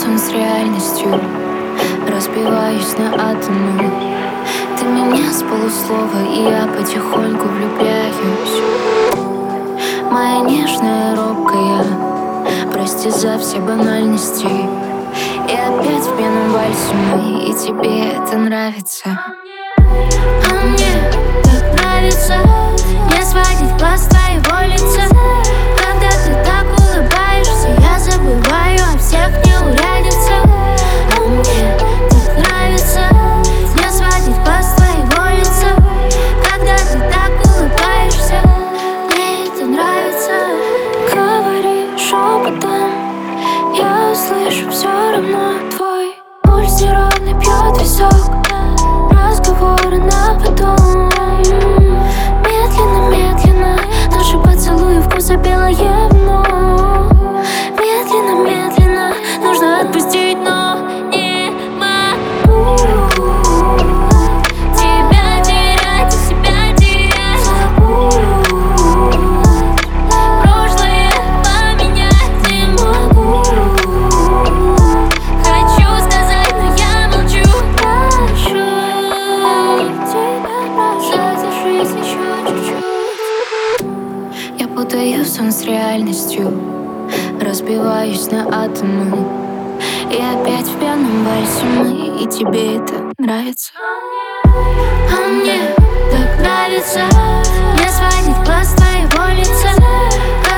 сон с реальностью, разбиваюсь на атомы. Ты меня с полуслова, и я потихоньку влюбляюсь. Моя нежная, робкая, прости за все банальности. И опять в пьяном вальсе мы, и тебе это нравится. А мне так нравится не сводить глаз с твоего лица. Когда ты так улыбаешься, я забываю о всех неурядицах. А мне так нравится не сводить глаз с твоего лица. Когда ты так улыбаешься, мне это нравится. Говори шепотом, я услышу все равно. Твой пульс неровный пьет висок, разговоры на потом. Медленно, медленно наши поцелуи вкуса белое вино. Медленно, медленно нужно отпустить, но не могу тебя терять и себя терять. Прошлое поменять не могу. Хочу сказать, но я молчу. Прошу тебя, задержись еще чуть-чуть. Я путаю сон с реальностью, разбиваюсь на атомы. И опять в пьяном вальсе мы, и тебе это нравится. А мне так нравится не сводить глаз с твоего лица.